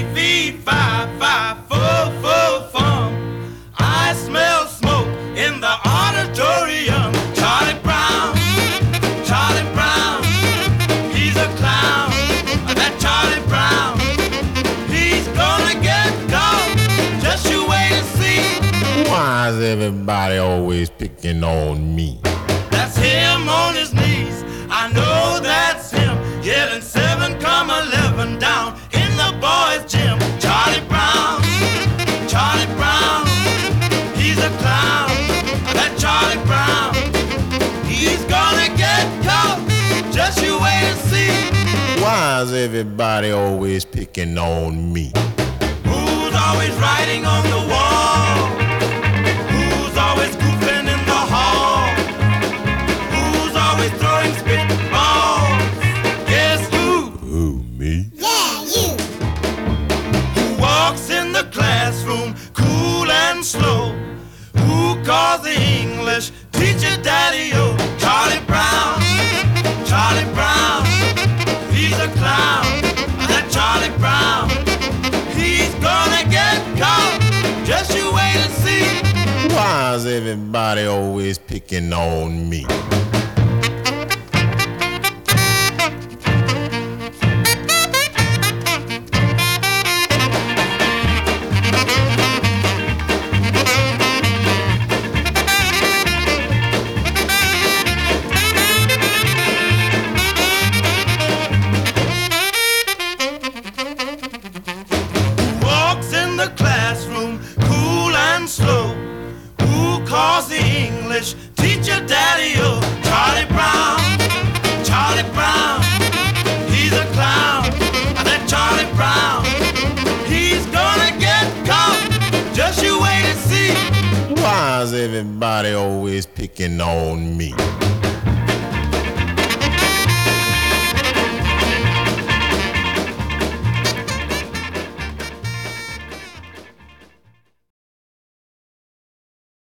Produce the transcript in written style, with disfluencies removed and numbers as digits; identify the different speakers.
Speaker 1: fee, fi, fi, fo, fo, fum. I smell smoke in the auditorium. Charlie Brown, Charlie Brown, he's a clown. That Charlie Brown, he's gonna get caught. Just you wait and see.
Speaker 2: Why is everybody always picking on me?
Speaker 1: That's him on his knees. I know that's him, yelling 7,11 down in the boys' gym. Charlie Brown, Charlie Brown, he's a clown. That Charlie Brown, he's gonna get caught. Just you wait and see.
Speaker 2: Why is everybody always picking on me?
Speaker 1: Who's always writing on the wall? Who's always goofing in the hall? Who's always throwing spitballs? Guess who?
Speaker 2: Who, me?
Speaker 3: Yeah, you.
Speaker 1: Who walks in the classroom cool and slow? Who calls the English teacher daddy-o? Charlie Brown, Charlie Brown, he's a clown. That Charlie Brown, he's gonna get caught. Just you wait and see.
Speaker 2: Why is everybody always picking on me?
Speaker 1: Walks in the classroom cool and slow. Who calls the English teacher daddy-o? Charlie Brown, Charlie Brown, he's a clown. That Charlie Brown, he's gonna get caught. Just you wait and see.
Speaker 2: Why is everybody always picking on me?